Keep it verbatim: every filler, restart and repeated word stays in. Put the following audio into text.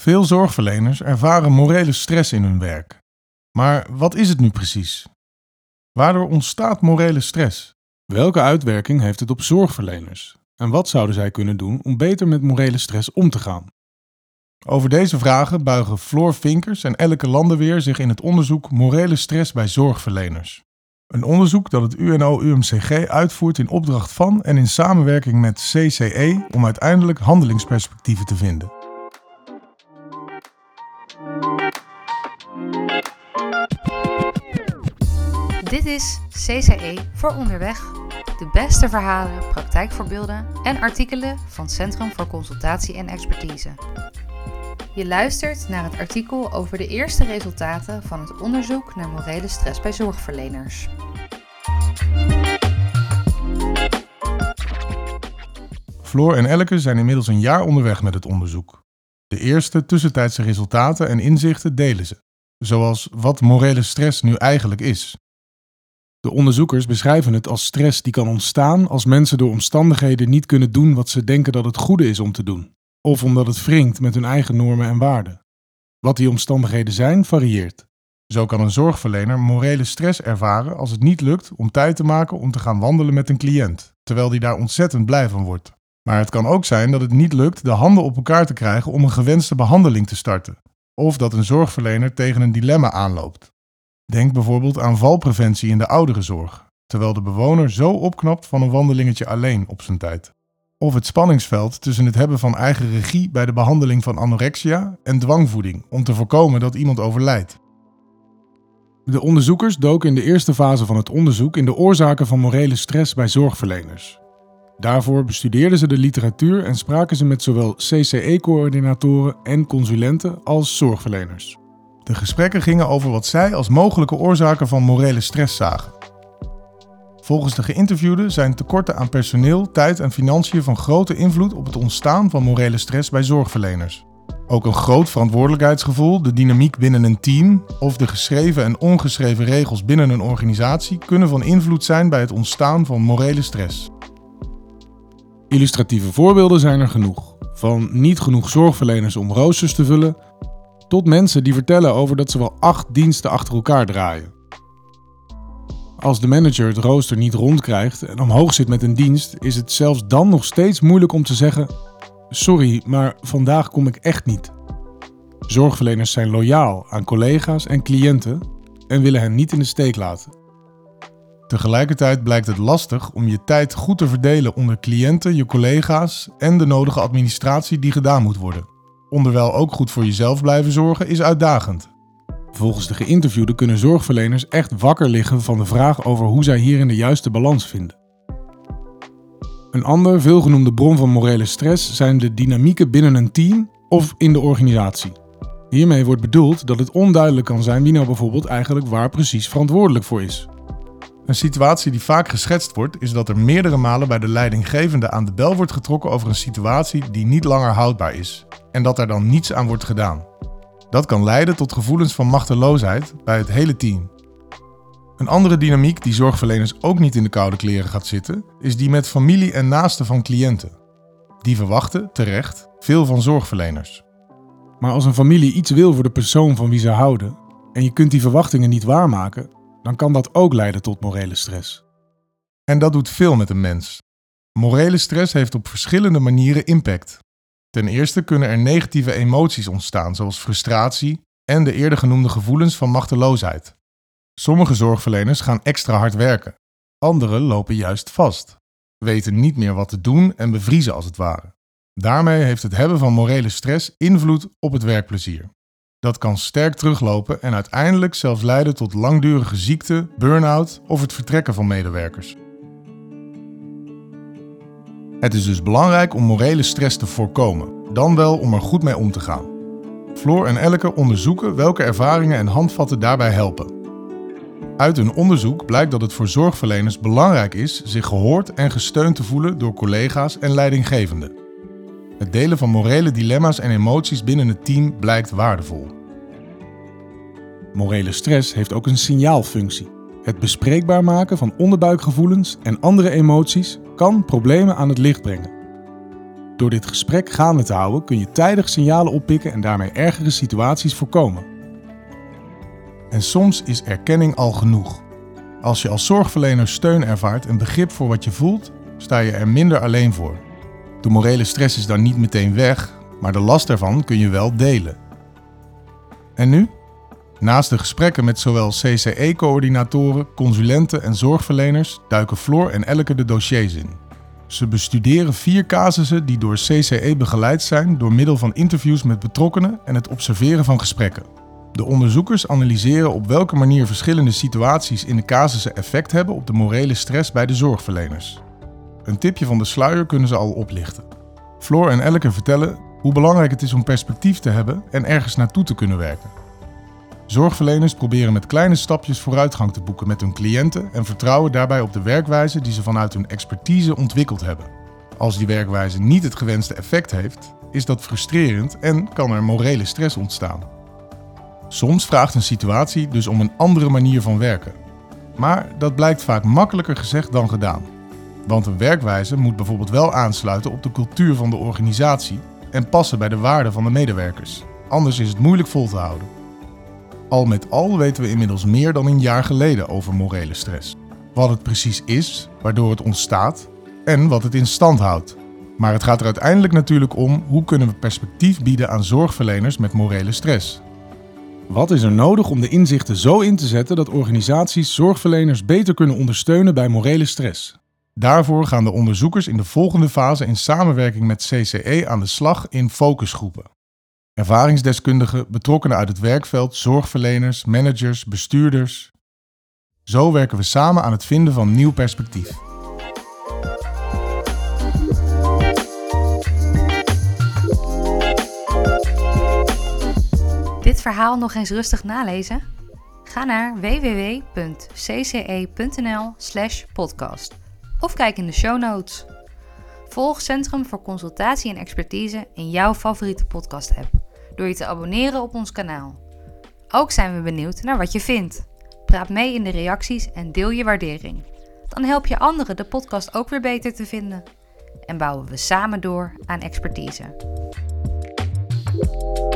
Veel zorgverleners ervaren morele stress in hun werk. Maar wat is het nu precies? Waardoor ontstaat morele stress? Welke uitwerking heeft het op zorgverleners? En wat zouden zij kunnen doen om beter met morele stress om te gaan? Over deze vragen buigen Floor Vinkers en Elleke Landeweer zich in het onderzoek Morele stress bij zorgverleners. Een onderzoek dat het U N O-U M C G uitvoert in opdracht van en in samenwerking met C C E om uiteindelijk handelingsperspectieven te vinden. Dit is C C E voor Onderweg, de beste verhalen, praktijkvoorbeelden en artikelen van Centrum voor Consultatie en Expertise. Je luistert naar het artikel over de eerste resultaten van het onderzoek naar morele stress bij zorgverleners. Floor en Elleke zijn inmiddels een jaar onderweg met het onderzoek. De eerste tussentijdse resultaten en inzichten delen ze, zoals wat morele stress nu eigenlijk is. De onderzoekers beschrijven het als stress die kan ontstaan als mensen door omstandigheden niet kunnen doen wat ze denken dat het goede is om te doen, of omdat het wringt met hun eigen normen en waarden. Wat die omstandigheden zijn, varieert. Zo kan een zorgverlener morele stress ervaren als het niet lukt om tijd te maken om te gaan wandelen met een cliënt, terwijl die daar ontzettend blij van wordt. Maar het kan ook zijn dat het niet lukt de handen op elkaar te krijgen om een gewenste behandeling te starten, of dat een zorgverlener tegen een dilemma aanloopt. Denk bijvoorbeeld aan valpreventie in de ouderenzorg, terwijl de bewoner zo opknapt van een wandelingetje alleen op zijn tijd. Of het spanningsveld tussen het hebben van eigen regie bij de behandeling van anorexia en dwangvoeding om te voorkomen dat iemand overlijdt. De onderzoekers doken in de eerste fase van het onderzoek in de oorzaken van morele stress bij zorgverleners. Daarvoor bestudeerden ze de literatuur en spraken ze met zowel C C E-coördinatoren en consulenten als zorgverleners. De gesprekken gingen over wat zij als mogelijke oorzaken van morele stress zagen. Volgens de geïnterviewden zijn tekorten aan personeel, tijd en financiën van grote invloed op het ontstaan van morele stress bij zorgverleners. Ook een groot verantwoordelijkheidsgevoel, de dynamiek binnen een team of de geschreven en ongeschreven regels binnen een organisatie kunnen van invloed zijn bij het ontstaan van morele stress. Illustratieve voorbeelden zijn er genoeg. Van niet genoeg zorgverleners om roosters te vullen, tot mensen die vertellen over dat ze wel acht diensten achter elkaar draaien. Als de manager het rooster niet rondkrijgt en omhoog zit met een dienst, is het zelfs dan nog steeds moeilijk om te zeggen: sorry, maar vandaag kom ik echt niet. Zorgverleners zijn loyaal aan collega's en cliënten en willen hen niet in de steek laten. Tegelijkertijd blijkt het lastig om je tijd goed te verdelen onder cliënten, je collega's en de nodige administratie die gedaan moet worden. Onderwijl ook goed voor jezelf blijven zorgen is uitdagend. Volgens de geïnterviewden kunnen zorgverleners echt wakker liggen van de vraag over hoe zij hierin de juiste balans vinden. Een ander veelgenoemde bron van morele stress zijn de dynamieken binnen een team of in de organisatie. Hiermee wordt bedoeld dat het onduidelijk kan zijn wie nou bijvoorbeeld eigenlijk waar precies verantwoordelijk voor is. Een situatie die vaak geschetst wordt is dat er meerdere malen bij de leidinggevende aan de bel wordt getrokken over een situatie die niet langer houdbaar is en dat er dan niets aan wordt gedaan. Dat kan leiden tot gevoelens van machteloosheid bij het hele team. Een andere dynamiek die zorgverleners ook niet in de koude kleren gaat zitten, is die met familie en naasten van cliënten. Die verwachten, terecht, veel van zorgverleners. Maar als een familie iets wil voor de persoon van wie ze houden en je kunt die verwachtingen niet waarmaken, dan kan dat ook leiden tot morele stress. En dat doet veel met een mens. Morele stress heeft op verschillende manieren impact. Ten eerste kunnen er negatieve emoties ontstaan, zoals frustratie en de eerder genoemde gevoelens van machteloosheid. Sommige zorgverleners gaan extra hard werken. Anderen lopen juist vast, weten niet meer wat te doen en bevriezen als het ware. Daarmee heeft het hebben van morele stress invloed op het werkplezier. Dat kan sterk teruglopen en uiteindelijk zelfs leiden tot langdurige ziekte, burn-out of het vertrekken van medewerkers. Het is dus belangrijk om morele stress te voorkomen, dan wel om er goed mee om te gaan. Floor en Elleke onderzoeken welke ervaringen en handvatten daarbij helpen. Uit hun onderzoek blijkt dat het voor zorgverleners belangrijk is zich gehoord en gesteund te voelen door collega's en leidinggevenden. Het delen van morele dilemma's en emoties binnen het team blijkt waardevol. Morele stress heeft ook een signaalfunctie. Het bespreekbaar maken van onderbuikgevoelens en andere emoties kan problemen aan het licht brengen. Door dit gesprek gaande te houden kun je tijdig signalen oppikken en daarmee ergere situaties voorkomen. En soms is erkenning al genoeg. Als je als zorgverlener steun ervaart en begrip voor wat je voelt, sta je er minder alleen voor. De morele stress is dan niet meteen weg, maar de last ervan kun je wel delen. En nu? Naast de gesprekken met zowel C C E-coördinatoren, consulenten en zorgverleners duiken Floor en Elke de dossiers in. Ze bestuderen vier casussen die door C C E begeleid zijn door middel van interviews met betrokkenen en het observeren van gesprekken. De onderzoekers analyseren op welke manier verschillende situaties in de casussen effect hebben op de morele stress bij de zorgverleners. Een tipje van de sluier kunnen ze al oplichten. Floor en Elke vertellen hoe belangrijk het is om perspectief te hebben en ergens naartoe te kunnen werken. Zorgverleners proberen met kleine stapjes vooruitgang te boeken met hun cliënten en vertrouwen daarbij op de werkwijze die ze vanuit hun expertise ontwikkeld hebben. Als die werkwijze niet het gewenste effect heeft, is dat frustrerend en kan er morele stress ontstaan. Soms vraagt een situatie dus om een andere manier van werken. Maar dat blijkt vaak makkelijker gezegd dan gedaan. Want een werkwijze moet bijvoorbeeld wel aansluiten op de cultuur van de organisatie en passen bij de waarden van de medewerkers. Anders is het moeilijk vol te houden. Al met al weten we inmiddels meer dan een jaar geleden over morele stress. Wat het precies is, waardoor het ontstaat en wat het in stand houdt. Maar het gaat er uiteindelijk natuurlijk om hoe kunnen we perspectief bieden aan zorgverleners met morele stress. Wat is er nodig om de inzichten zo in te zetten dat organisaties zorgverleners beter kunnen ondersteunen bij morele stress? Daarvoor gaan de onderzoekers in de volgende fase in samenwerking met C C E aan de slag in focusgroepen. Ervaringsdeskundigen, betrokkenen uit het werkveld, zorgverleners, managers, bestuurders. Zo werken we samen aan het vinden van nieuw perspectief. Dit verhaal nog eens rustig nalezen? Ga naar w w w punt c c e punt n l slash podcast of kijk in de show notes. Volg Centrum voor Consultatie en Expertise in jouw favoriete podcast-app door je te abonneren op ons kanaal. Ook zijn we benieuwd naar wat je vindt. Praat mee in de reacties en deel je waardering. Dan help je anderen de podcast ook weer beter te vinden. En bouwen we samen door aan expertise.